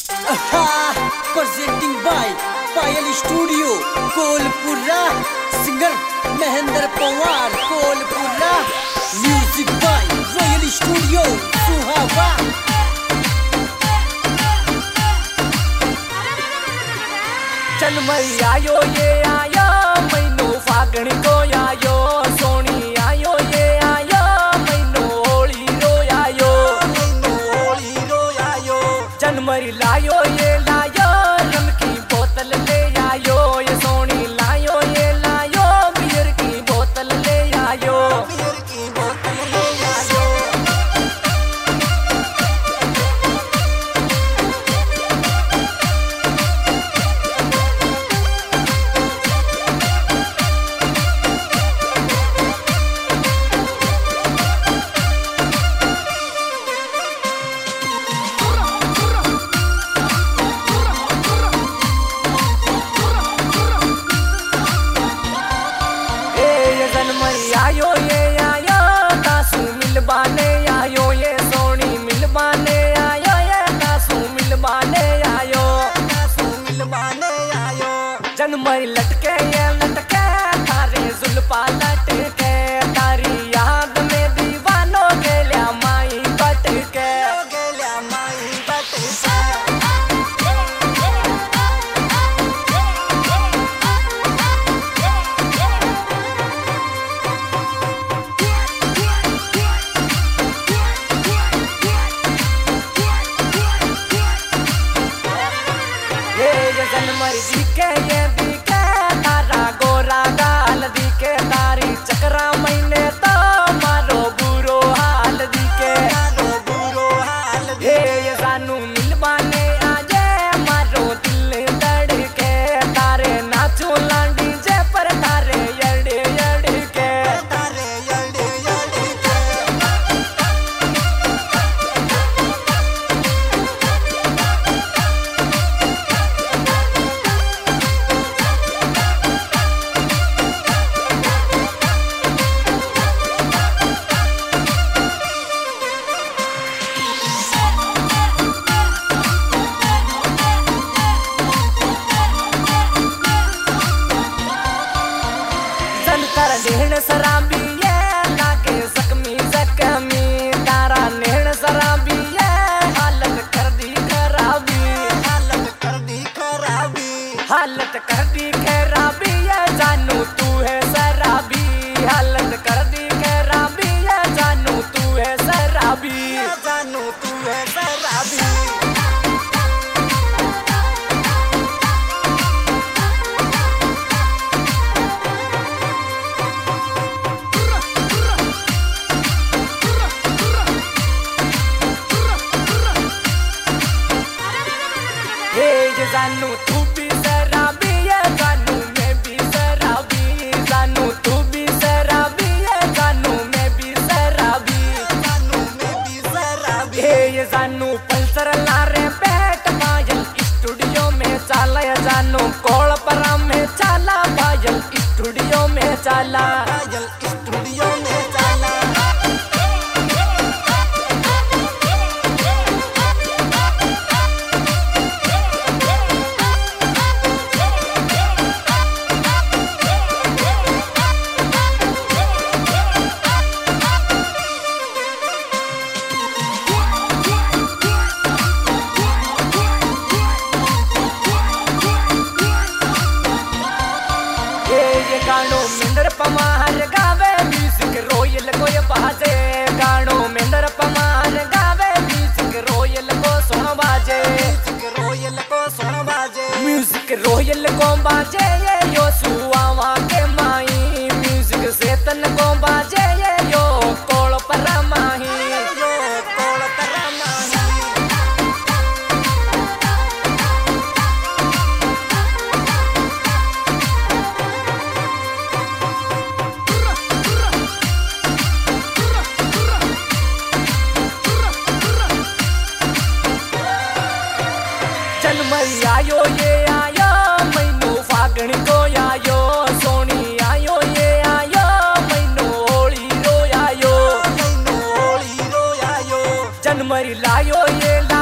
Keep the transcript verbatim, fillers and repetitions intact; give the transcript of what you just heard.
Presenting by Payal studio Kolpura, singer Mahendra Pawar Kolpura, music by Payal studio Suhawa. चल मई आयो ये आयो मैनू फागण को आयो, सोनी आयो ये आयो मैनू होली रो आयो, मैनू होली रो आयो। जनवरी लायो ये लायो नमकी बोतल ले आयो, ये सोनी लायो ये लायो बियर की बोतल ले आयो, बियर की बोतल ले आयो। आयो ये आयो तासू मिलबाने आयो, ये सोनी मिलबाने आयो, ये तासू मिलबाने आयो, तासू मिलबाने आयो। जनमरी लटके ये लटके तारे जुल्फा लटके, तारी याद में दीवानो गेल्या माई बटके, गेल्या माई बटके। जनवरी दिखे ये दिखे तारा गोरा गाल दिखे, तारी चक्रा महीने तो मारो बुरो हाल दिखे, मारो बुरो हाल। हे ये जानू मिलबाने आजे मारो दिल धड़के, तारे नाचो लांडी जे पर तारे यड़े यड़े के, तारे यड़े यड़े के। तारा नेहन शराबी ये लागे जख्मी जख्मी, तारा नेहन शराबी ये हालत कर दी खराबी, हालत कर दी खराबी, हालत कर दी खराबी। ये जानू तू है शराबी, हालत कर दी खराबी। ये जानू तू है शराबी, जानू तू है शराबी। जानू तू भी शराबी है, जानू मैं भी शराबी, जानू तू भी शराबी है, जानू मैं भी शराबी, जानू मैं भी शराबी। हे ये जानू पल्सर लारे बैठ पायल स्टूडियो में चाला, या जानू कोलपरा में चाला पायल स्टूडियो में चाला, पायल स्टूडियो में चाला। गानो मेंदर पमार गावे म्यूजिक रोयल को ये बाजे, गानो मेंदर पमार गावे म्यूजिक रोयल को सुन बाजे, म्यूजिक रोयल को सुन बाजे, म्यूजिक रोयल को बाजे। ये यो सुआवा के माई म्यूजिक सेतन को बाजे, ये यो कोलपरा माही, यो कोलपरा माही। जनवरी आयो ये आयो मैनू फागण को आयो, सोनी आयो ये आयो मैनू होली रो आयो, मैनू होली रो आयो। जनवरी लायो ये ला